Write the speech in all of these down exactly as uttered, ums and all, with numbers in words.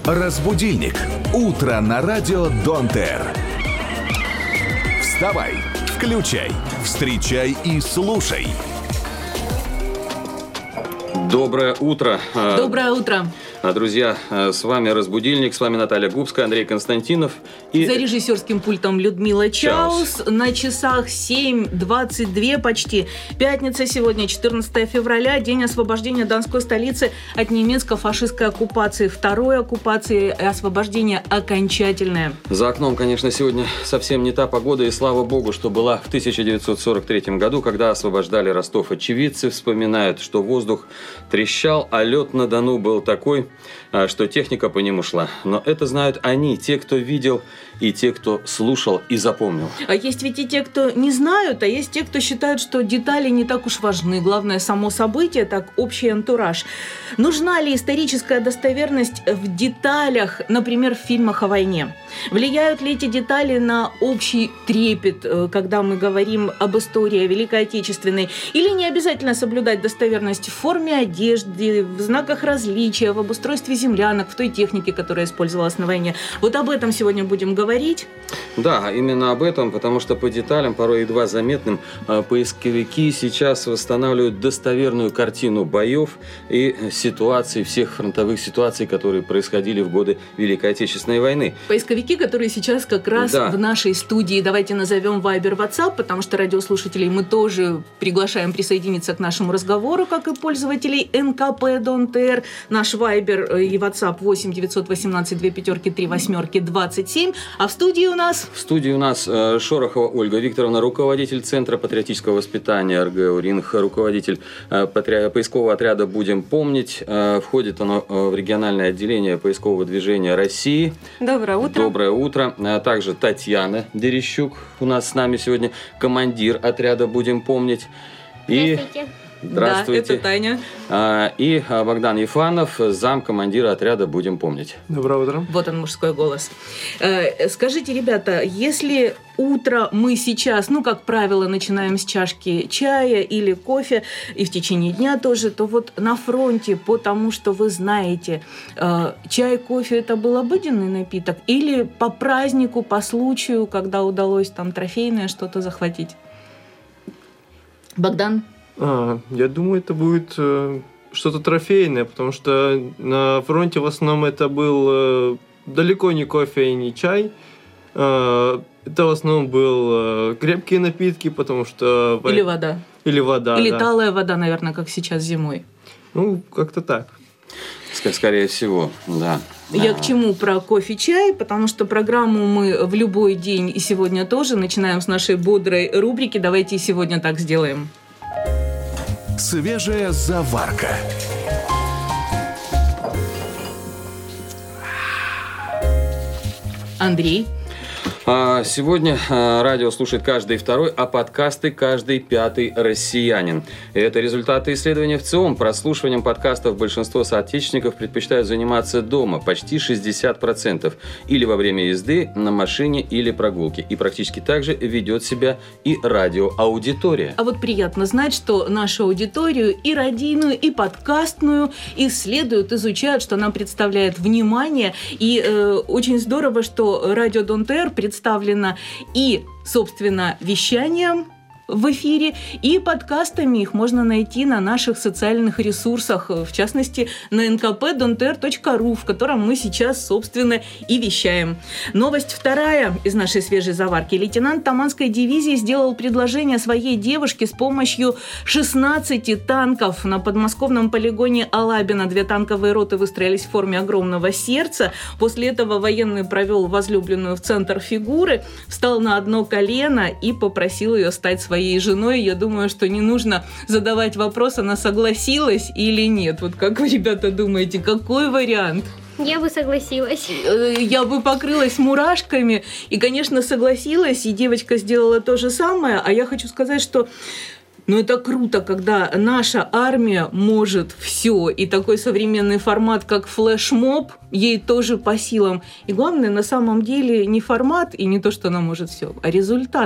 Разбудильник. Утро на радио Донтер. Вставай, включай, встречай и слушай. Доброе утро. Доброе утро. Друзья, с вами «Разбудильник», с вами Наталья Губская, Андрей Константинов. И... За режиссерским пультом Людмила Чаус. Чаус. На часах семь двадцать два почти. Пятница сегодня, четырнадцатое февраля, день освобождения Донской столицы от немецко-фашистской оккупации. Второй оккупации и освобождение окончательное. За окном, конечно, сегодня совсем не та погода, и слава богу, что была в тысяча девятьсот сорок третьем году, когда освобождали Ростов. Очевидцы вспоминают, что воздух трещал, а лед на Дону был такой, что техника по нему шла. Но это знают они, те, кто видел, и те, кто слушал и запомнил. А есть ведь и те, кто не знают, а есть те, кто считают, что детали не так уж важны. Главное, само событие, так, общий антураж. Нужна ли историческая достоверность в деталях, например, в фильмах о войне? Влияют ли эти детали на общий трепет, когда мы говорим об истории Великой Отечественной? Или не обязательно соблюдать достоверность в форме одежды, в знаках различия, в обустройстве землянок, в той технике, которая использовалась на войне? Вот об этом сегодня будем говорить. говорить? Да, именно об этом, потому что по деталям, порой едва заметным, поисковики сейчас восстанавливают достоверную картину боев и ситуаций, всех фронтовых ситуаций, которые происходили в годы Великой Отечественной войны. Поисковики, которые сейчас как раз да. в нашей студии, давайте назовем Viber, WhatsApp, потому что радиослушателей мы тоже приглашаем присоединиться к нашему разговору, как и пользователей эн ка пэ Донтер. Наш Viber и WhatsApp восемь девятьсот восемнадцать две пятерки три восьмерки двадцать семь. А в студии у нас? В студии у нас э, Шорохова Ольга Викторовна, руководитель Центра патриотического воспитания эр гэ УРИНХ, руководитель э, патри... поискового отряда «Будем помнить». Э, входит оно э, в региональное отделение поискового движения России. Доброе утро. Доброе утро. А также Татьяна Дерещук у нас с нами сегодня, командир отряда «Будем помнить». И... Здравствуйте. Здравствуйте. Да, это Таня. А, и Богдан Ефанов, замкомандира отряда «Будем помнить». Доброе утро. Вот он, мужской голос. Э, скажите, ребята, если утро мы сейчас, ну, как правило, начинаем с чашки чая или кофе, и в течение дня тоже, то вот на фронте, потому что вы знаете, э, чай, кофе – это был обыденный напиток, или по празднику, по случаю, когда удалось там трофейное что-то захватить? Богдан? А, я думаю, это будет э, что-то трофейное, потому что на фронте в основном это был э, далеко не кофе и не чай. Э, это в основном был э, крепкие напитки, потому что... Или вода. Или вода, Или да. талая вода, наверное, как сейчас зимой. Ну, как-то так. Скорее всего, да. Я к чему про кофе-чай? Потому что программу мы в любой день и сегодня тоже начинаем с нашей бодрой рубрики. Давайте и сегодня так сделаем. Свежая заварка. Андрей. Сегодня радио слушает каждый второй, а подкасты каждый пятый россиянин. И это результаты исследования ВЦИОМ. Прослушиванием подкастов большинство соотечественников предпочитают заниматься дома, почти шестьдесят процентов, или во время езды, на машине или прогулки. И практически так же ведет себя и радиоаудитория. А вот приятно знать, что нашу аудиторию и радийную, и подкастную исследуют, изучают, что нам представляет внимание. И э, очень здорово, что радио Донтер представляет представлена и, собственно, вещанием в эфире, и подкастами. Их можно найти на наших социальных ресурсах, в частности, на эн ка пэ донтер точка ру, в котором мы сейчас, собственно, и вещаем. Новость вторая из нашей свежей заварки. Лейтенант Таманской дивизии сделал предложение своей девушке с помощью шестнадцати танков. На подмосковном полигоне Алабино две танковые роты выстроились в форме огромного сердца. После этого военный провел возлюбленную в центр фигуры, встал на одно колено и попросил ее стать своей своей женой. Я думаю, что не нужно задавать вопрос, она согласилась или нет. Вот как вы, ребята, думаете, какой вариант? Я бы согласилась. Я бы покрылась мурашками и, конечно, согласилась, и девочка сделала то же самое. А я хочу сказать, что ну, это круто, когда наша армия может все, и такой современный формат, как флешмоб, ей тоже по силам. И главное, на самом деле, не формат и не то, что она может все, а результат.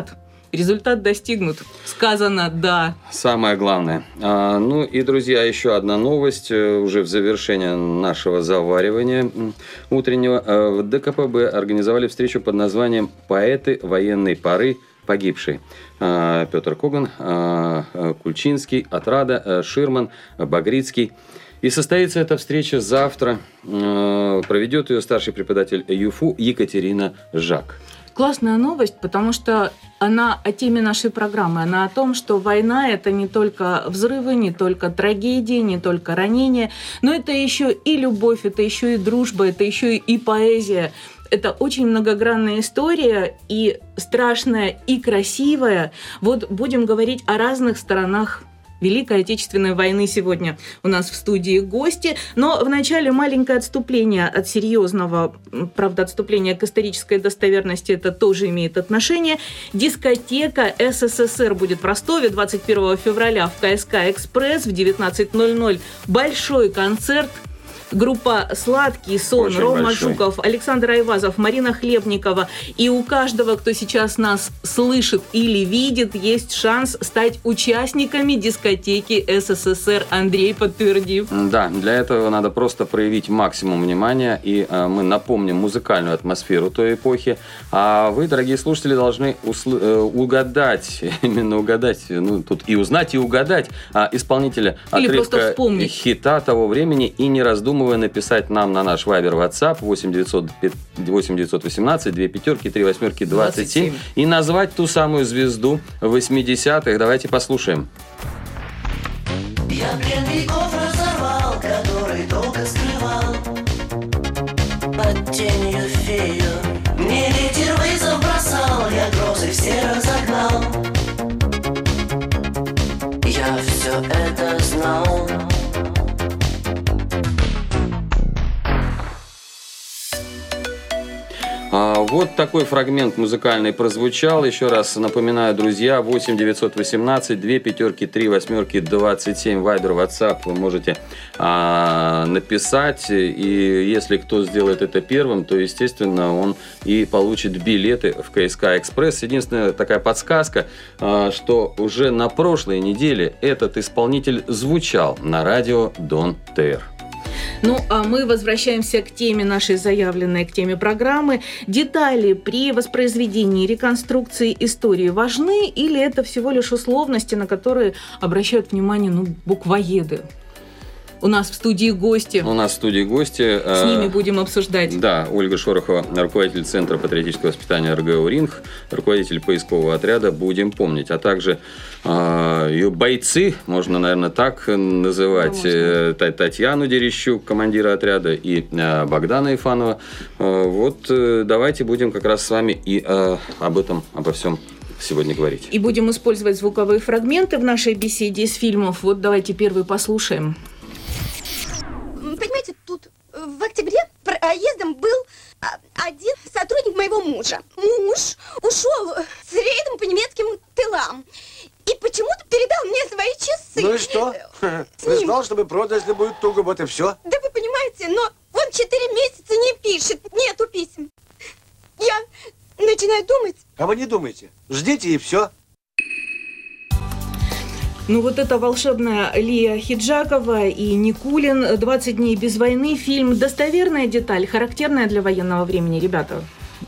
результат достигнут. Сказано «да». Самое главное. А, ну и, друзья, еще одна новость. Уже в завершение нашего заваривания утреннего. В ДКПБ организовали встречу под названием «Поэты военной поры погибшие». А, Петр Коган, а, Кульчинский, Отрада, Ширман, Багрицкий. И состоится эта встреча завтра. А, проведет ее старший преподаватель ЮФУ Екатерина Жак. Классная новость, потому что она о теме нашей программы. Она о том, что война – это не только взрывы, не только трагедии, не только ранения, но это еще и любовь, это еще и дружба, это еще и поэзия. Это очень многогранная история, и страшная, и красивая. Вот будем говорить о разных сторонах Великой Отечественной войны сегодня. У нас в студии гости. Но вначале маленькое отступление от серьезного, правда, отступление к исторической достоверности, это тоже имеет отношение. Дискотека СССР будет в Ростове двадцать первого февраля в КСК «Экспресс» в девятнадцать ноль ноль. Большой концерт. Группа «Сладкий сон», Очень Рома большой. Жуков, Александр Айвазов, Марина Хлебникова. И у каждого, кто сейчас нас слышит или видит, есть шанс стать участниками дискотеки СССР. Андрей, подтверди. Да, для этого надо просто проявить максимум внимания, и э, мы напомним музыкальную атмосферу той эпохи. А вы, дорогие слушатели, должны усл- э, угадать, именно угадать, ну, тут и узнать, и угадать а, исполнителя Или просто отрывка вспомнить. хита того времени и не раздумывая написать нам на наш Вайбер WhatsApp восемь девятьсот восемнадцать две пятерки три восьмерки двадцать семь и назвать ту самую звезду восьмидесятых. Давайте послушаем. Я пленный образ разорвал, который долго скрывал под тенью фею. Мне ветер вызов бросал, я грозы все разогнал. Я все это знал. А, вот такой фрагмент музыкальный прозвучал. Еще раз напоминаю, друзья, восемь девятьсот восемнадцать две пятерки три восьмерки двадцать семь, Вайбер, WhatsApp вы можете а, написать. И если кто сделает это первым, то, естественно, он и получит билеты в КСК «Экспресс». Единственная такая подсказка, а, что уже на прошлой неделе этот исполнитель звучал на радио Дон ТР. Ну, а мы возвращаемся к теме нашей заявленной, к теме программы. Детали при воспроизведении, реконструкции истории важны или это всего лишь условности, на которые обращают внимание, ну, буквоеды? У нас в студии гости. У нас в студии гости. С ними будем обсуждать. Да, Ольга Шорохова, руководитель Центра патриотического воспитания РГО «Ринг», руководитель поискового отряда «Будем помнить», а также э, ее бойцы, можно, наверное, так называть, э, Татьяну Дерещук, командира отряда, и э, Богдана Ифанова. Э, вот э, давайте будем как раз с вами и э, об этом, обо всем сегодня говорить. И будем использовать звуковые фрагменты в нашей беседе из фильмов. Вот давайте первый послушаем. Понимаете, тут в октябре проездом был один сотрудник моего мужа. Муж ушел с рейдом по немецким тылам. И почему-то передал мне свои часы. Ну и что? Ты знал, что мы продали, если будет туго, вот и все. Да вы понимаете, но он четыре месяца не пишет, нету писем. Я начинаю думать. А вы не думайте. Ждите и все. Ну вот это волшебная Лия Хиджакова и Никулин. «двадцать дней без войны». Фильм. Достоверная деталь, характерная для военного времени, ребята.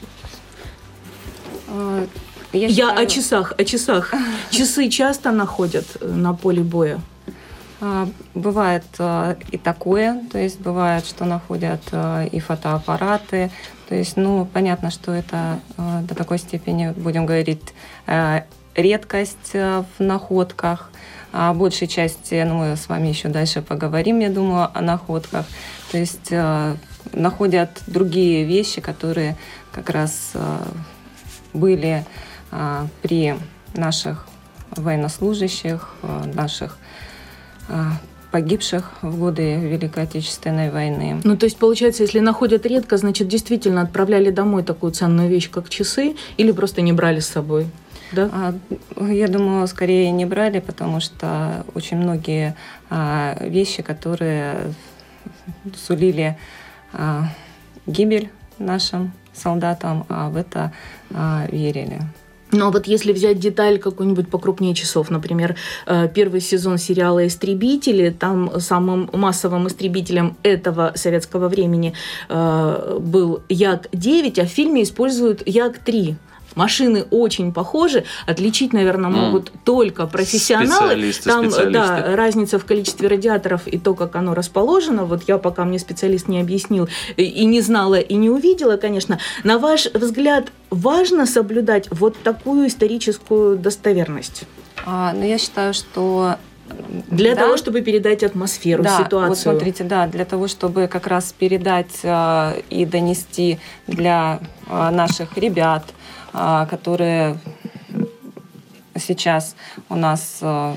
Я, Я считаю, о часах, о часах. Часы часто находят на поле боя? Бывает и такое, то есть бывает, что находят и фотоаппараты. То есть, ну, понятно, что это до такой степени, будем говорить, редкость в находках. О большей части, ну, мы с вами еще дальше поговорим, я думаю, о находках. То есть э, находят другие вещи, которые как раз э, были э, при наших военнослужащих, э, наших э, погибших в годы Великой Отечественной войны. Ну, то есть, получается, если находят редко, значит, действительно отправляли домой такую ценную вещь, как часы, или просто не брали с собой? Да? Я думаю, скорее не брали, потому что очень многие а, вещи, которые сулили а, гибель нашим солдатам, а в это а, верили. Но вот если взять деталь какую-нибудь покрупнее часов, например, первый сезон сериала «Истребители», там самым массовым истребителем этого советского времени был Як девять, а в фильме используют Як три. Машины очень похожи, отличить, наверное, могут mm. только профессионалы. Специалисты, Там, специалисты. Да, разница в количестве радиаторов и то, как оно расположено. Вот я, пока мне специалист не объяснил, и не знала, и не увидела, конечно. На ваш взгляд, важно соблюдать вот такую историческую достоверность? А, ну, я считаю, что Для да. того, чтобы передать атмосферу, да, ситуацию. Вот смотрите, да, для того, чтобы как раз передать э, и донести для э, наших ребят, э, которые сейчас у нас э,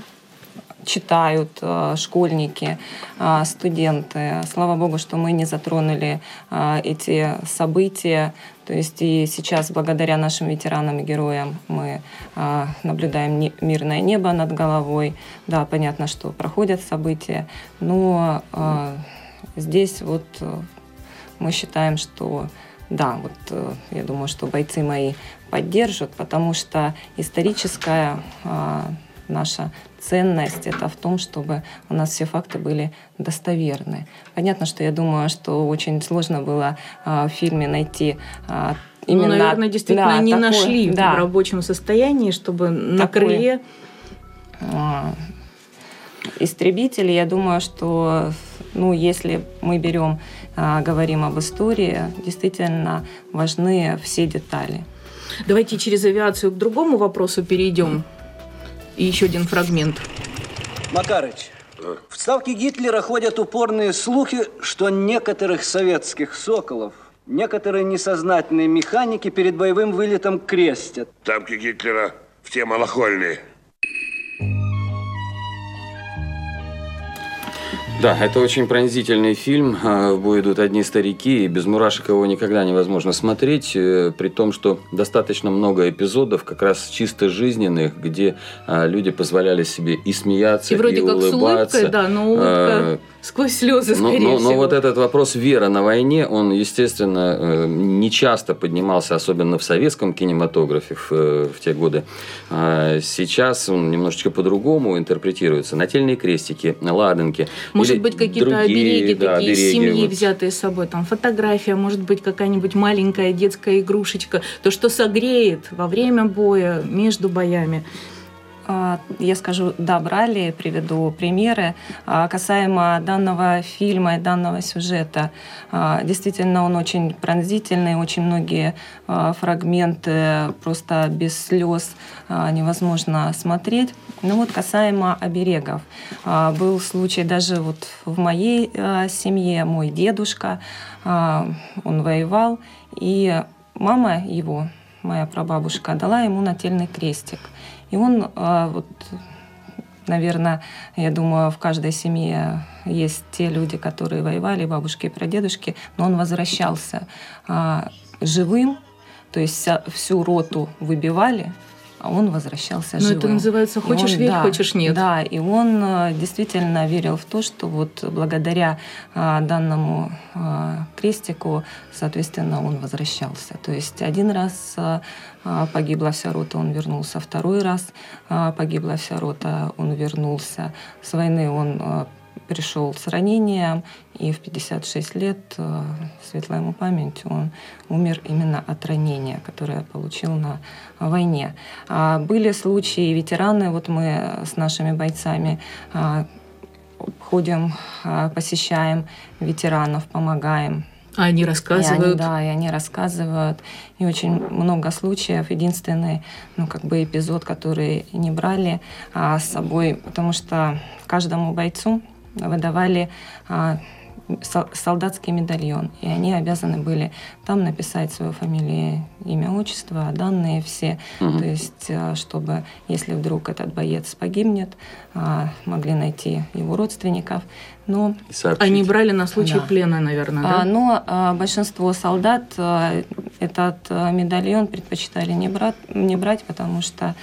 читают э, школьники, э, студенты. Слава Богу, что мы не затронули э, эти события. То есть и сейчас, благодаря нашим ветеранам и героям, мы э, наблюдаем не, мирное небо над головой. Да, понятно, что проходят события, но э, здесь вот э, мы считаем, что да, вот э, я думаю, что бойцы мои поддержат, потому что историческая э, наша ценность это в том, чтобы у нас все факты были достоверны. Понятно, что я думаю, что очень сложно было а, в фильме найти а, именно... Ну, наверное, действительно да, не такое, нашли да, в рабочем состоянии, чтобы на такое, крыле... А, истребители, я думаю, что ну, если мы берем, а, говорим об истории, действительно важны все детали. Давайте через авиацию к другому вопросу перейдем. И еще один фрагмент. Макарыч, в ставке Гитлера ходят упорные слухи, что некоторых советских «Соколов» некоторые несознательные механики перед боевым вылетом крестят. Танки Гитлера в те малохольные. Да, это очень пронзительный фильм. В бой идут одни старики, и без мурашек его никогда невозможно смотреть, при том, что достаточно много эпизодов, как раз чисто жизненных, где люди позволяли себе и смеяться, и, вроде и как улыбаться. С улыбкой, да, но улыбка а, сквозь слезы, скорее но, но, всего. Но вот этот вопрос веры на войне, он, естественно, не часто поднимался, особенно в советском кинематографе в, в те годы. Сейчас он немножечко по-другому интерпретируется. Нательные крестики, ладанки. Может быть, какие-то другие, обереги да, такие обереги, из семьи, вот. взятые с собой. Там фотография, может быть, какая-нибудь маленькая детская игрушечка. То, что согреет во время боя, между боями. Я скажу, да, брали, приведу примеры. Касаемо данного фильма и данного сюжета, действительно, он очень пронзительный, очень многие фрагменты просто без слез невозможно смотреть. Ну вот касаемо оберегов. Был случай даже вот в моей семье, мой дедушка, он воевал, и мама его, моя прабабушка, дала ему нательный крестик. И он, вот, наверное, я думаю, в каждой семье есть те люди, которые воевали, бабушки и прадедушки, но он возвращался живым, то есть всю роту выбивали, а он возвращался живым. Ну, это называется «хочешь он, верь, да, хочешь нет». Да, и он действительно верил в то, что вот благодаря а, данному а, крестику, соответственно, он возвращался. То есть один раз а, погибла вся рота, он вернулся. Второй раз а, погибла вся рота, он вернулся. С войны он а, пришел с ранением, и в пятьдесят шесть лет, светлая ему память, он умер именно от ранения, которое получил на войне. Были случаи, ветераны, вот мы с нашими бойцами ходим, посещаем ветеранов, помогаем. А они рассказывают? И они, да, и они рассказывают. И очень много случаев. Единственный, ну, как бы эпизод, который не брали а, с собой, потому что каждому бойцу выдавали а, солдатский медальон, и они обязаны были там написать свою фамилию, имя, отчество, данные все, угу. То есть, чтобы, если вдруг этот боец погибнет, могли найти его родственников. Но они брали на случай да. плена, наверное, да? А, но большинство солдат этот медальон предпочитали не брать, не брать, потому что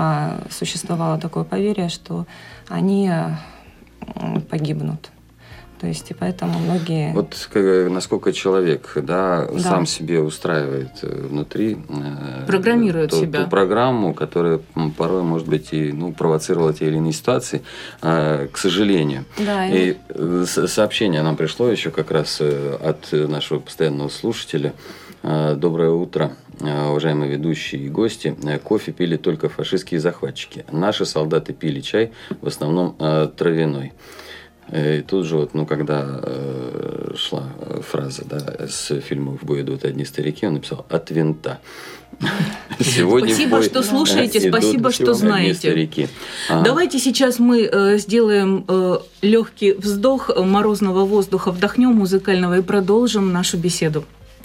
существовало такое поверье, что они погибнут. То есть, и поэтому многие... Вот как, насколько человек, да, Да. сам себе устраивает э, внутри... э, Программирует ту, себя. ту программу, которая м, порой, может быть, и ну, провоцировала те или иные ситуации, э, к сожалению. Да, И и- э, с- сообщение нам пришло еще как раз э, от нашего постоянного слушателя. Э, Доброе утро, э, уважаемые ведущие и гости. Э, Кофе пили только фашистские захватчики. Наши солдаты пили чай, в основном э, травяной. И тут же, вот, ну, когда э, шла фраза, да, с фильма «В бой идут одни старики», он написал «От винта». Сегодня в Спасибо, бой что слушаете, идут спасибо, что одни знаете. старики. А, Давайте сейчас мы э, сделаем э, легкий вздох морозного воздуха, вдохнем музыкального и продолжим нашу беседу.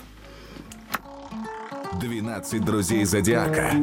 двенадцать друзей Зодиака.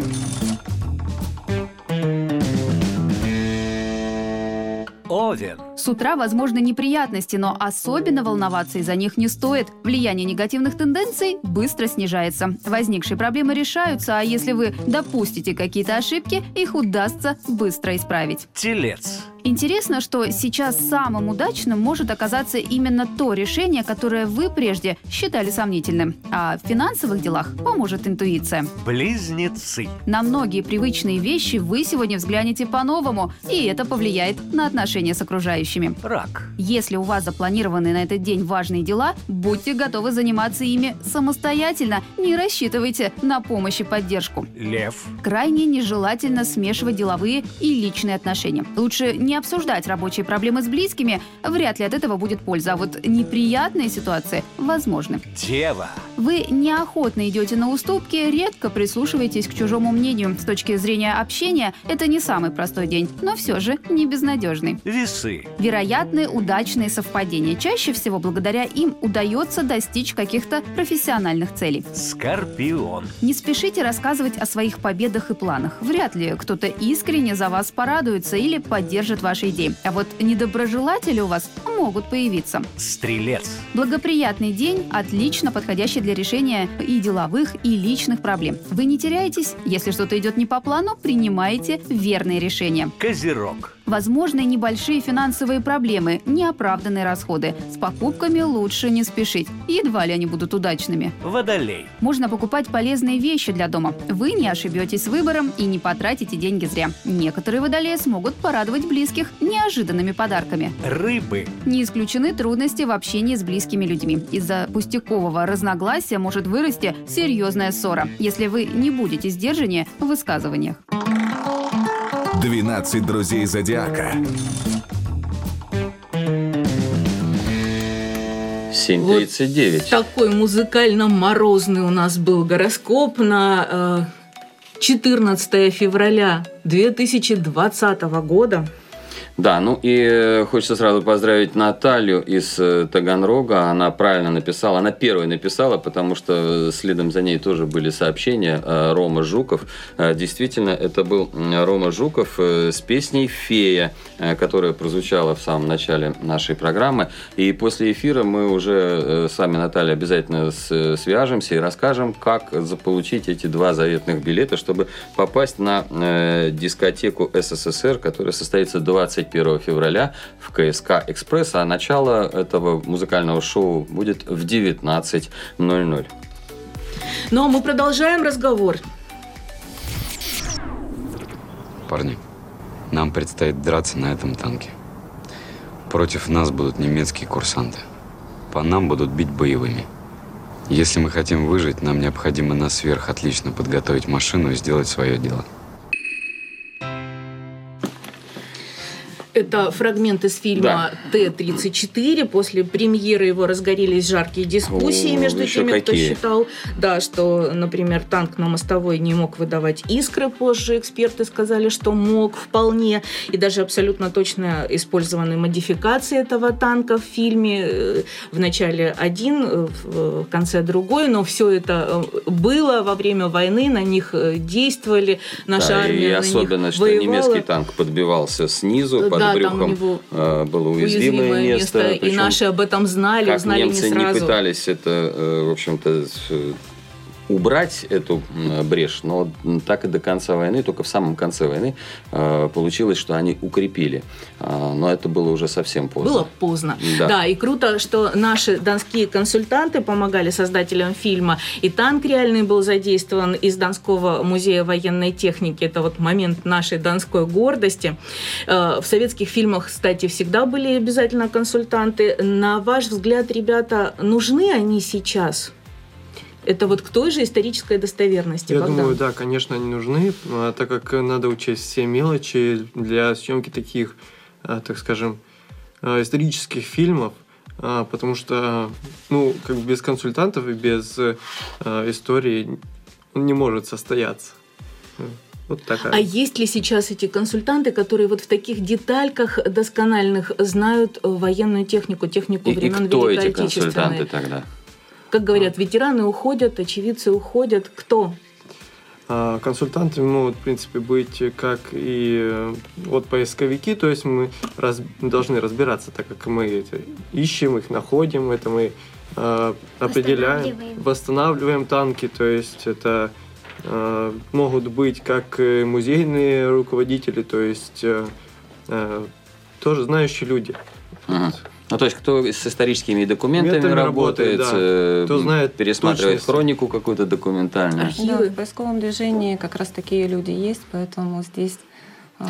Овен. С утра возможны неприятности, но особенно волноваться из-за них не стоит. Влияние негативных тенденций быстро снижается. Возникшие проблемы решаются, а если вы допустите какие-то ошибки, их удастся быстро исправить. Телец. Интересно, что сейчас самым удачным может оказаться именно то решение, которое вы прежде считали сомнительным. А в финансовых делах поможет интуиция. Близнецы. На многие привычные вещи вы сегодня взглянете по-новому, и это повлияет на отношения с окружающими. Рак. Если у вас запланированы на этот день важные дела, будьте готовы заниматься ими самостоятельно, не рассчитывайте на помощь и поддержку. Лев. Крайне нежелательно смешивать деловые и личные отношения. Лучше не обсуждать рабочие проблемы с близкими, вряд ли от этого будет польза, а вот неприятные ситуации возможны. Дева. Вы неохотно идете на уступки, редко прислушиваетесь к чужому мнению. С точки зрения общения, это не самый простой день, но все же не безнадежный. Весы. Вероятны удачные совпадения. Чаще всего благодаря им удается достичь каких-то профессиональных целей. Скорпион. Не спешите рассказывать о своих победах и планах. Вряд ли кто-то искренне за вас порадуется или поддержит ваши идеи. А вот недоброжелатели у вас могут появиться. Стрелец. Благоприятный день, отлично подходящий для решения и деловых, и личных проблем. Вы не теряетесь. Если что-то идет не по плану, принимаете верные решения. Козерог. Возможны небольшие финансовые проблемы, неоправданные расходы. С покупками лучше не спешить. Едва ли они будут удачными. Водолей. Можно покупать полезные вещи для дома. Вы не ошибетесь с выбором и не потратите деньги зря. Некоторые водолеи смогут порадовать близких неожиданными подарками. Рыбы. Не исключены трудности в общении с близкими людьми. Из-за пустякового разногласия может вырасти серьезная ссора, если вы не будете сдержаннее в высказываниях. двенадцать друзей Зодиака. семь тридцать девять. Такой музыкально-морозный у нас был гороскоп на э, четырнадцатое февраля две тысячи двадцатого года. Да, ну и э, хочется сразу поздравить Наталью из э, Таганрога. Она правильно написала, она первой написала, потому что следом за ней тоже были сообщения. Э, Рома Жуков. Э, действительно, это был Рома Жуков э, с песней «Фея», э, которая прозвучала в самом начале нашей программы. И после эфира мы уже э, с вами, Наталья, обязательно с, свяжемся и расскажем, как заполучить эти два заветных билета, чтобы попасть на э, дискотеку СССР, которая состоится двадцать первого февраля в КСК «Экспресс», а начало этого музыкального шоу будет в девятнадцать ноль ноль. Ну а мы продолжаем разговор. Парни, нам предстоит драться на этом танке. Против нас будут немецкие курсанты. По нам будут бить боевыми. Если мы хотим выжить, нам необходимо на сверх отлично подготовить машину и сделать свое дело. Это фрагмент из фильма Т тридцать четыре. После премьеры его разгорелись жаркие дискуссии О, между еще теми, кто какие. считал, да, что, например, танк на мостовой не мог выдавать искры. Позже эксперты сказали, что мог вполне. И даже абсолютно точно использованы модификации этого танка в фильме. В начале один, в конце другой. Но все это было во время войны, на них действовали. Наша Да, армия и на особенно, них что воевала. немецкий танк подбивался снизу, под Да, там брюхом у него э, было уязвимое, уязвимое место. место, и Причем, наши об этом знали, как узнали немцы не сразу. не пытались это, э, в общем-то, с- убрать эту брешь, но так и до конца войны, только в самом конце войны получилось, что они укрепили. Но это было уже совсем поздно. Было поздно. Да. Да, и круто, что наши донские консультанты помогали создателям фильма. И танк реальный был задействован из Донского музея военной техники. Это вот момент нашей донской гордости. В советских фильмах, кстати, всегда были обязательно консультанты. На ваш взгляд, ребята, нужны они сейчас? Это вот к той же исторической достоверности. Я Богдан? думаю, да, конечно, они нужны, так как надо учесть все мелочи для съемки таких, так скажем, исторических фильмов, потому что, ну, как бы без консультантов и без истории он не может состояться. Вот такая. А есть ли сейчас эти консультанты, которые вот в таких детальках доскональных знают военную технику, технику И, времен и кто Великой эти Отечественной? консультанты тогда? Как говорят, ветераны уходят, очевидцы уходят. Кто? А, консультантами могут, в принципе, быть как и вот поисковики, то есть мы раз, должны разбираться, так как мы это ищем, их находим, это мы а, определяем, Восстанавливаем. восстанавливаем танки, то есть это а, могут быть как музейные руководители, то есть а, а, тоже знающие люди. Угу. Ну, то есть, кто с историческими документами Документами работает, работает, да. э, Кто знает пересматривает точность. хронику какую-то документальную. Да, в поисковом движении как раз такие люди есть, поэтому здесь э,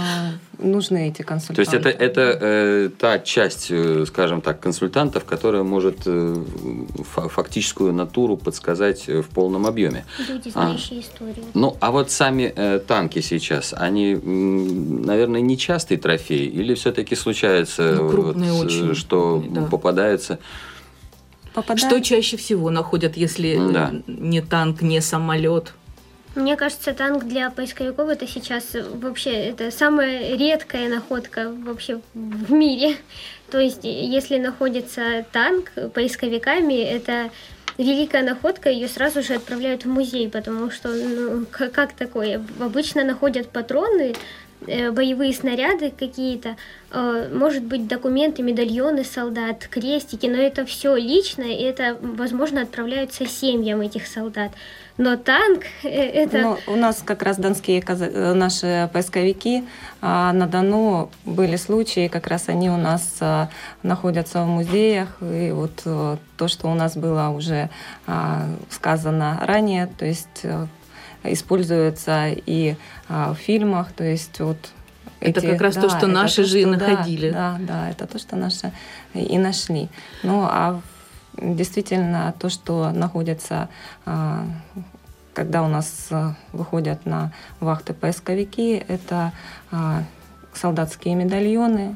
нужны эти То консультанты. есть, это, это э, та часть, э, скажем так, консультантов, которая может э, фа- фактическую натуру подсказать э, в полном объеме. Люди, А. знающие историю. Ну, а вот сами э, танки сейчас, они, м, наверное, не частый трофей? Или все-таки случается, Ну, крупные вот, очень, э, что да. попадается? Попадает- Что чаще всего находят, если Да. э, не танк, не самолет? Мне кажется, танк для поисковиков это сейчас вообще это самая редкая находка вообще в мире. То есть, если находится танк поисковиками, это великая находка, ее сразу же отправляют в музей, потому что, ну, как, как такое? Обычно находят патроны, э, боевые снаряды какие-то, э, может быть, документы, медальоны солдат, крестики, но это все личное, и это, возможно, отправляются семьям этих солдат. Но танк э, это... Ну, у нас как раз донские каза- э, наши поисковики а, на Дону были случаи, как раз они у нас а, находятся в музеях. И вот а, то, что у нас было уже а, сказано ранее, то есть а, используется и а, в фильмах, то есть вот Это эти- как раз то, да, что это наши же и что- находили. Да, да, да, это то, что наши и нашли. Ну, а действительно, то, что находится, а, когда у нас а, выходят на вахты поисковики, это а, солдатские медальоны,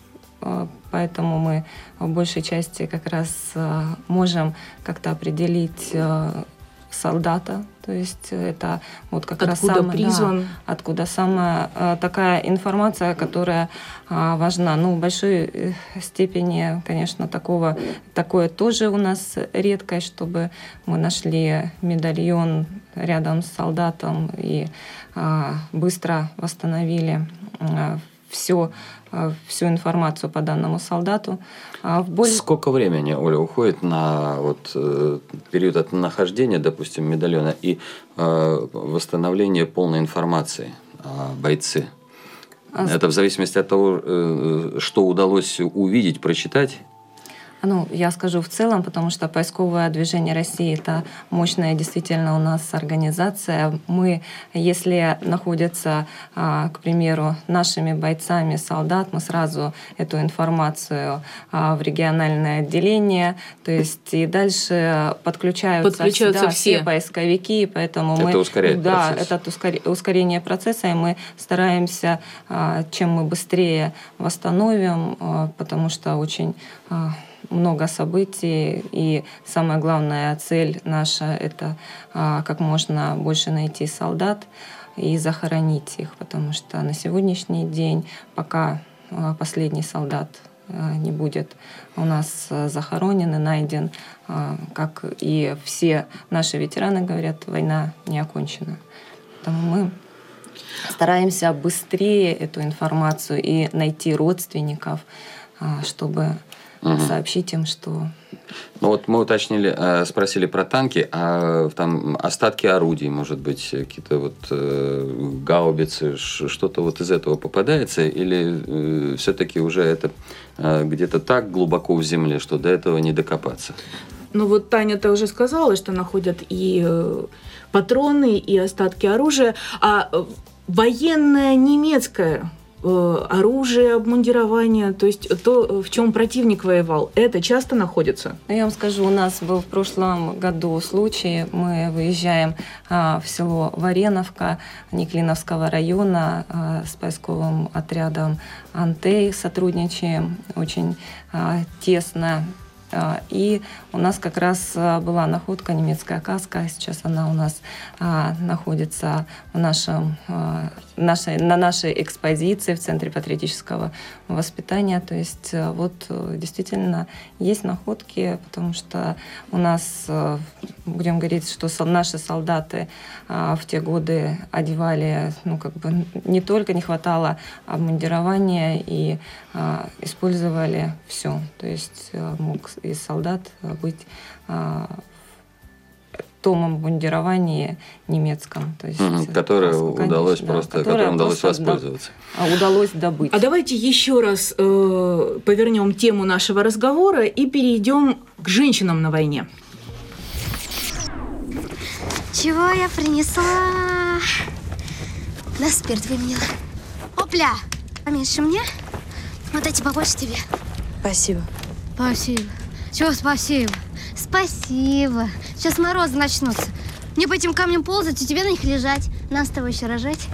а, поэтому мы в большей части как раз а, можем как-то определить а, солдата, то есть это вот как раз Откуда самое, призван? да, откуда самая а, такая информация, которая а, важна. Ну, в большой э, степени, конечно, такого, такое тоже у нас редкость, чтобы мы нашли медальон рядом с солдатом и а, быстро восстановили а, все, а, всю информацию по данному солдату. А в боль- Сколько времени, Оля, уходит на вот, э, период от нахождения, допустим, медальона и э, восстановления полной информации о бойце? А с- Это в зависимости от того, э, что удалось увидеть, прочитать? Ну, я скажу в целом, потому что поисковое движение России — это мощная действительно у нас организация. Мы, если находятся, а, к примеру, нашими бойцами солдат, мы сразу эту информацию а, в региональное отделение, то есть и дальше подключаются, Подключаются да, все. все поисковики, поэтому Это мы... ускоряет да, процесс. это ускорение, ускорение процесса, и мы стараемся, а, чем мы быстрее восстановим, а, потому что очень а, много событий, и самая главная цель наша — это а, как можно больше найти солдат и захоронить их, потому что на сегодняшний день, пока а, последний солдат а, не будет у нас а, захоронен и найден, а, как и все наши ветераны говорят, война не окончена. Поэтому мы стараемся быстрее эту информацию и найти родственников, а, чтобы Мгм. сообщить им, что Ну Вот мы уточнили, э, спросили про танки, а там остатки орудий, может быть, какие-то вот э, гаубицы, что-то вот из этого попадается, или э, все-таки уже это э, где-то так глубоко в земле, что до этого не докопаться? Ну вот Таня-то уже сказала, что находят и э, патроны, и остатки оружия, а э, военное немецкое оружие, обмундирование, то есть то, в чем противник воевал, это часто находится? Я вам скажу, у нас был в прошлом году случай, мы выезжаем а, в село Вареновка Неклиновского района а, с поисковым отрядом «Антей», сотрудничаем очень а, тесно. И у нас как раз была находка немецкая каска. Сейчас она у нас а, находится в нашем, а, нашей, на нашей экспозиции в Центре патриотического воспитания. То есть вот действительно есть находки, потому что у нас, будем говорить, что наши солдаты а, в те годы одевали, ну как бы не только не хватало обмундирования и а, использовали все. То есть мог из солдат быть а, в том обмундировании немецком. То есть, угу, которое каску, удалось конечно, просто, да, которым удалось просто, воспользоваться. Да, удалось добыть. А давайте еще раз э, повернем тему нашего разговора и перейдем к женщинам на войне. Чего я принесла? На спирт выменила. Опля! Поменьше мне? Вот эти побольше тебе. Спасибо. Спасибо. Чего спасибо? Спасибо. Сейчас морозы начнутся. Мне по этим камням ползать, и тебе на них лежать. Нам с тобой еще рожать.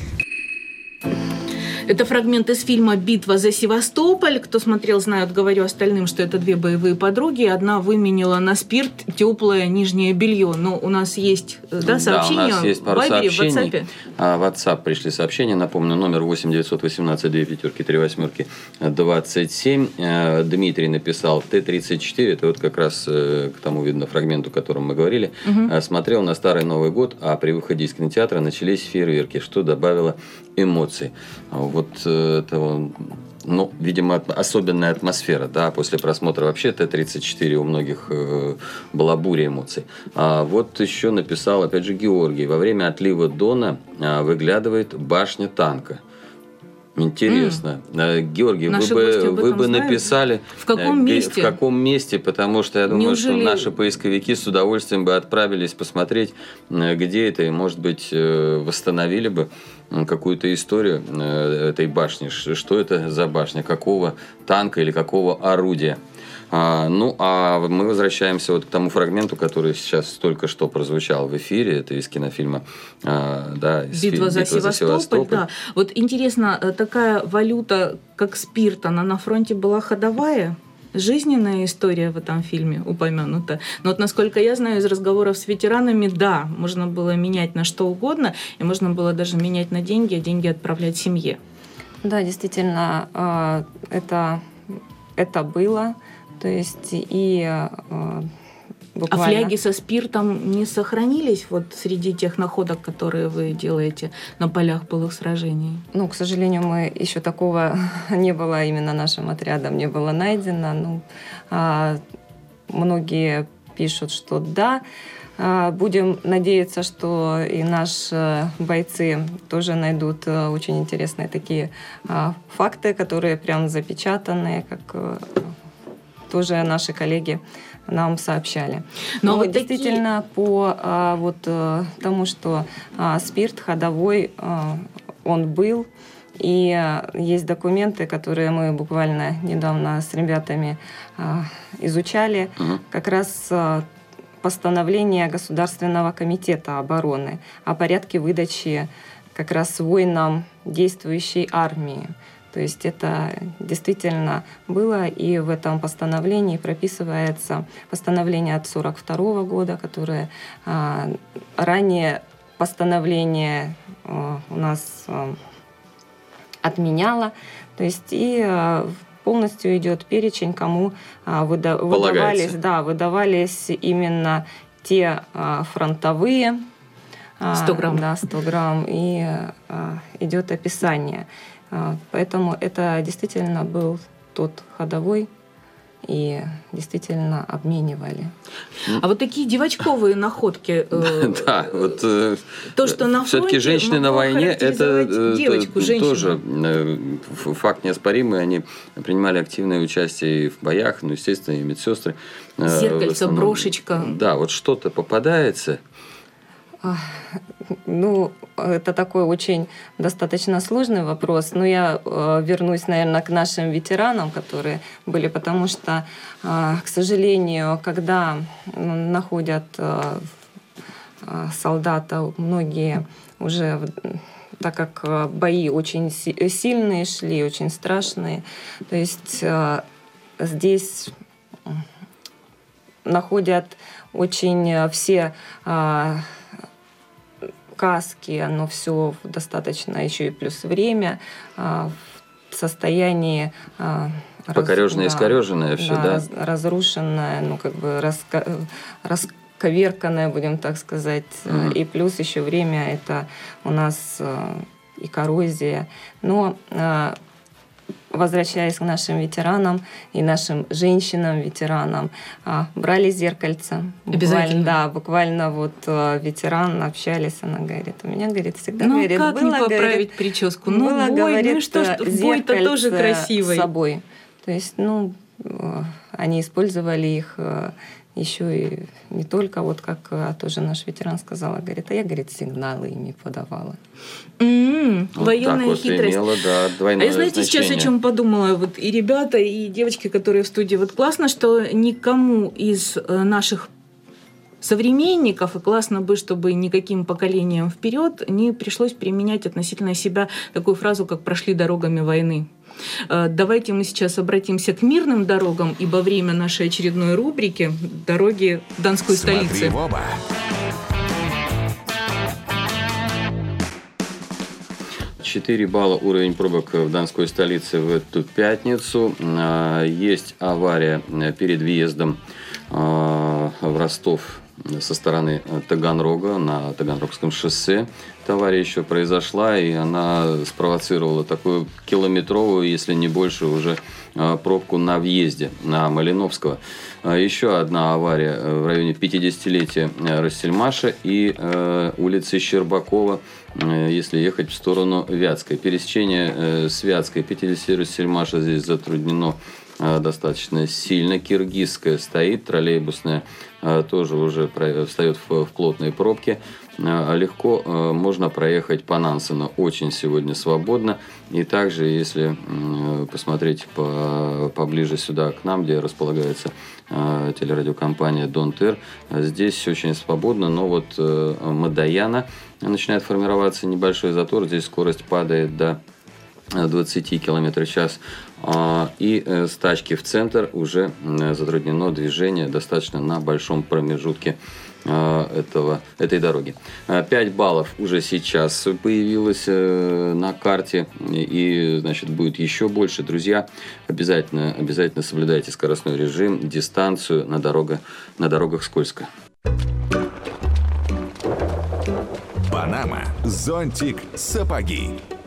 Это фрагмент из фильма «Битва за Севастополь». Кто смотрел, знают, говорю остальным, что это две боевые подруги. Одна выменила на спирт теплое нижнее белье. Но у нас есть да, сообщения да, у нас есть пару в Вайбере, в сообщений. WhatsApp. А, в WhatsApp пришли сообщения. Напомню, номер восемь девятьсот восемнадцать две пятерки три восьмерки двадцать семь. Дмитрий написал Т тридцать четыре. Это вот как раз к тому, видно, фрагменту, о котором мы говорили. Угу. Смотрел на Старый Новый год, а при выходе из кинотеатра начались фейерверки, что добавило эмоций. Вот это, ну, видимо, особенная атмосфера, да, после просмотра вообще Т тридцать четыре у многих э, была буря эмоций. А вот еще написал, опять же, Георгий, во время отлива Дона э, выглядывает башня танка. Интересно. Mm. Георгий, наши вы бы, вы бы написали, в каком месте? В каком месте, потому что я думаю, Неужели... что наши поисковики с удовольствием бы отправились посмотреть, где это, и, может быть, восстановили бы какую-то историю этой башни. Что это за башня, какого танка или какого орудия. А, ну, а мы возвращаемся вот к тому фрагменту, который сейчас только что прозвучал в эфире. Это из кинофильма а, да, из «Битва, фи... за, Битва Севастополь», за Севастополь. Да. Вот интересно, такая валюта, как спирт, она на фронте была ходовая? Жизненная история в этом фильме упомянута. Но вот, насколько я знаю из разговоров с ветеранами, да, можно было менять на что угодно, и можно было даже менять на деньги, а деньги отправлять семье. Да, действительно, это, это было. То есть и буквально... А фляги со спиртом не сохранились вот среди тех находок, которые вы делаете на полях былых сражений? Ну, к сожалению, мы еще такого не было именно нашим отрядом, не было найдено. Ну, а, многие пишут, что да. А, будем надеяться, что и наши бойцы тоже найдут очень интересные такие а, факты, которые прям запечатаны, как... тоже наши коллеги нам сообщали. Но, Но вот действительно такие... по а, вот, а, тому, что а, спирт ходовой, а, он был, и а, есть документы, которые мы буквально недавно с ребятами а, изучали, угу. как раз а, постановление Государственного комитета обороны о порядке выдачи как раз воинам действующей армии. То есть это действительно было, и в этом постановлении прописывается постановление от сорок второго года, которое а, ранее постановление а, у нас а, отменяло. То есть и а, полностью идет перечень, кому а, выда- выдавались, да, выдавались именно те а, фронтовые. сто грамм. Да, сто грамм. И а, идет описание. Поэтому это действительно был тот ходовой и действительно обменивали. А вот такие девочковые находки... Да, вот то, что на все-таки женщины на войне, это девочку, тоже факт неоспоримый. Они принимали активное участие в боях, ну, естественно, и медсестры. Зеркальце, брошечка. Да, вот что-то попадается... Ну, это такой очень достаточно сложный вопрос, но я э, вернусь, наверное, к нашим ветеранам, которые были, потому что, э, к сожалению, когда находят э, солдата, многие уже, так как бои очень сильные шли, очень страшные, то есть э, здесь находят очень все... Э, каски, оно все достаточно еще и плюс время в состоянии покореженное, раз, искореженное да, все, да, да? Раз, разрушенное, ну как бы раска, расковерканное, будем так сказать, mm-hmm. и плюс еще время это у нас и коррозия, но возвращаясь к нашим ветеранам и нашим женщинам-ветеранам, брали зеркальца. Обязательно. Да, буквально вот ветеран, общались, она говорит, у меня, говорит, всегда, ну, говорит, как было, не поправить говорит, прическу? Ну, было, бой, говорит, ну что ж, бой-то тоже красивый. с собой. То есть, ну, они использовали их еще и не только, вот как а, тоже наш ветеран сказала, говорит, а я, говорит, сигналы ими подавала. Mm-hmm. Вот военная вот хитрость. Имела, да, двойное а я, знаете, значение. сейчас о чем подумала? Вот и ребята, и девочки, которые в студии, вот классно, что никому из наших современников, и классно бы, чтобы никаким поколением вперед не пришлось применять относительно себя такую фразу, как «прошли дорогами войны». Давайте мы сейчас обратимся к мирным дорогам, ибо время нашей очередной рубрики «Дороги Донской Смотри столицы». В оба. четыре балла уровень пробок в Донской столице в эту пятницу. Есть авария перед въездом в Ростов со стороны Таганрога на Таганрогском шоссе. Эта авария еще произошла, и она спровоцировала такую километровую, если не больше, уже пробку на въезде на Малиновского. Еще одна авария в районе пятидесятилетия Россельмаша и улицы Щербакова, если ехать в сторону Вятской. Пересечение с Вятской пятидесятилетия Россельмаша здесь затруднено достаточно сильно. Киргизская стоит, троллейбусная тоже уже встает в плотные пробки. Легко можно проехать по Нансену. Очень сегодня свободно. И также, если посмотреть поближе сюда к нам, где располагается телерадиокомпания Донтер, здесь очень свободно, но вот Мадаяна начинает формироваться небольшой затор. Здесь скорость падает до двадцать километров в час. И с тачки в центр уже затруднено движение достаточно на большом промежутке этого, этой дороги. пять баллов уже сейчас появилось на карте, и, значит, будет еще больше. Друзья, обязательно, обязательно соблюдайте скоростной режим, дистанцию, на, дорога, на дорогах скользко. Панама, зонтик, сапоги.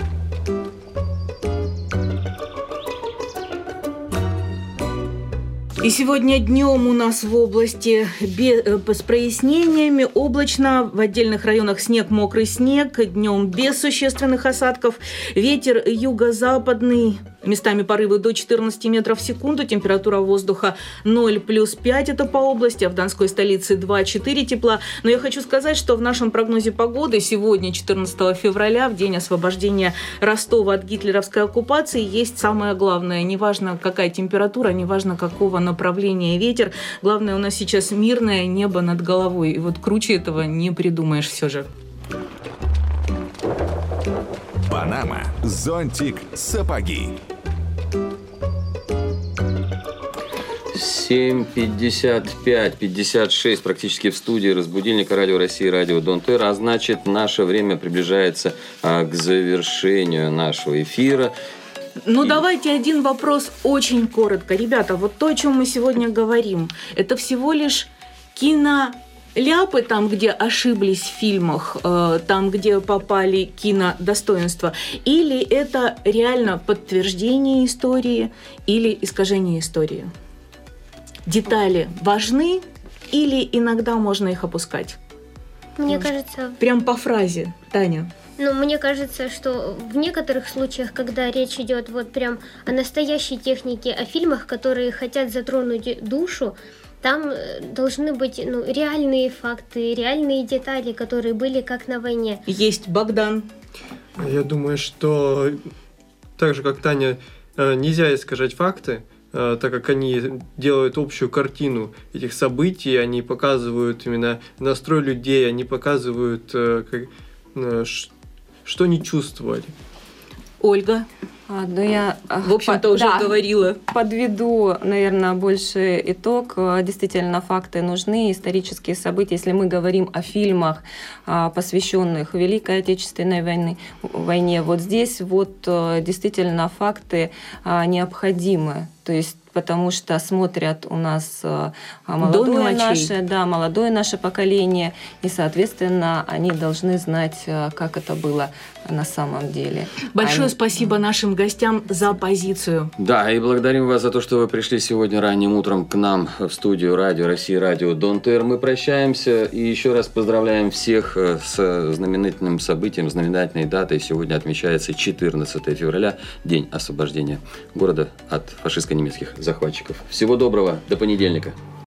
И сегодня днем у нас в области без, с прояснениями облачно, в отдельных районах снег, мокрый снег, днем без существенных осадков, ветер юго-западный, местами порывы до четырнадцати метров в секунду, температура воздуха ноль плюс пять, это по области, а в Донской столице два-четыре тепла. Но я хочу сказать, что в нашем прогнозе погоды сегодня, четырнадцатого февраля, в день освобождения Ростова от гитлеровской оккупации, есть самое главное. Неважно, какая температура, неважно, какого направления ветер. Главное, у нас сейчас мирное небо над головой. И вот круче этого не придумаешь все же. Панама, зонтик, сапоги. семь пятьдесят пять, пятьдесят шесть практически в студии разбудильника Радио России, Радио Донтер. А значит, наше время приближается а, к завершению нашего эфира. Ну, давайте один вопрос очень коротко. Ребята, вот то, о чем мы сегодня говорим, это всего лишь киноляпы, там, где ошиблись в фильмах, э, там, где попали кинодостоинства, или это реально подтверждение истории, или искажение истории? детали важны или иногда можно их опускать? Мне кажется... Прям по фразе, Таня. Ну, мне кажется, что в некоторых случаях, когда речь идет вот прям о настоящей технике, о фильмах, которые хотят затронуть душу, там должны быть ну, реальные факты, реальные детали, которые были как на войне. Есть Богдан. Я думаю, что так же, как Таня, нельзя искажать факты, так как они делают общую картину этих событий, они показывают именно настрой людей, они показывают, как, что они чувствовали. Ольга. А, ну я, в общем-то, уже да, говорила. Подведу, наверное, больше итог. Действительно, факты нужны, исторические события. Если мы говорим о фильмах, посвященных Великой Отечественной войне, войне вот здесь вот действительно факты необходимы. То есть потому что смотрят у нас молодое наше, да, молодое наше поколение, и, соответственно, они должны знать, как это было на самом деле. Большое они... спасибо нашим гостям за позицию. Да, и благодарим вас за то, что вы пришли сегодня ранним утром к нам в студию Радио России, Радио Дон Терр. Мы прощаемся и еще раз поздравляем всех с знаменательным событием, знаменательной датой. Сегодня отмечается четырнадцатое февраля, День освобождения города от фашистско-немецких захватчиков. Всего доброго, до понедельника.